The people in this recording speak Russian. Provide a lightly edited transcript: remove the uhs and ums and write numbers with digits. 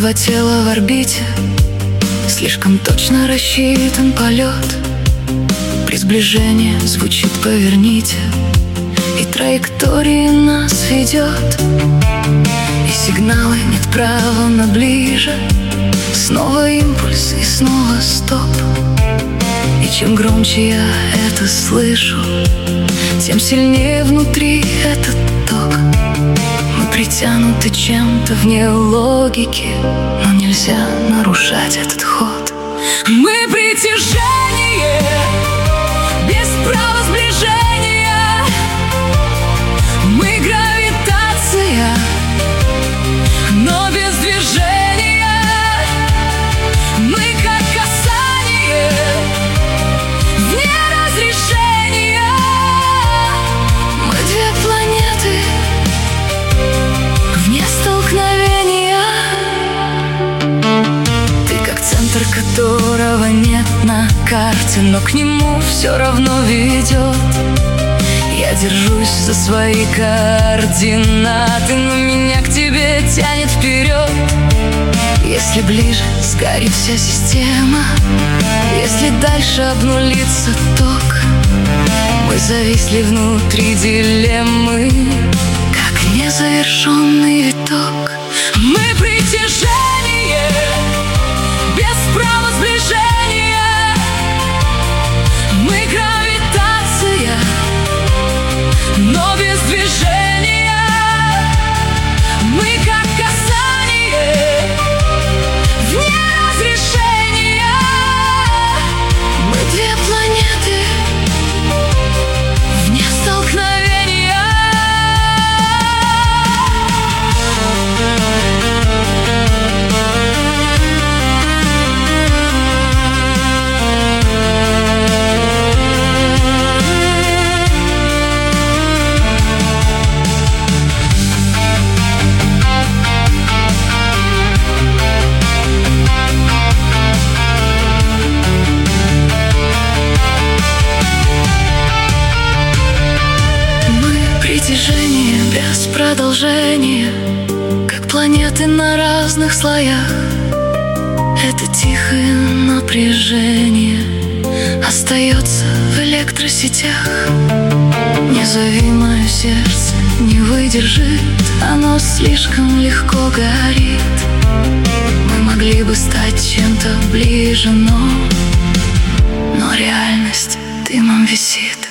два тела в орбите, слишком точно рассчитан полет. При сближении звучит «поверните», и траектория нас ведет. И сигналы нет права на ближе, снова импульс и снова стоп. И чем громче я это слышу, тем сильнее внутри этот ток. Мы притянуты чем-то вне логики, но нельзя нарушать этот ход. Мы притяжение без права сближения. Мы гравитация, но без движения. Мы как касание вне разрешения. Мы две планеты вне столкновения. Ты как центр, которого нет на карте, но к нему все равно ведет. Я держусь за свои координаты, но меня к тебе тянет вперед. Если ближе, сгорит вся система. Если дальше, обнулится ток. Мы зависли внутри дилеммы, как незавершенный виток. Мы притяжение без права сближения. Мы гравитация, но без движения. Мы как касание вне разрешения. Мы две планеты вне столкновения. Притяжение без продолжения, как планеты на разных слоях. Это тихое напряжение остается в электросетях. Не зови мое сердце, не выдержит, оно слишком легко горит. Мы могли бы стать чем-то ближе, но реальность дымом висит.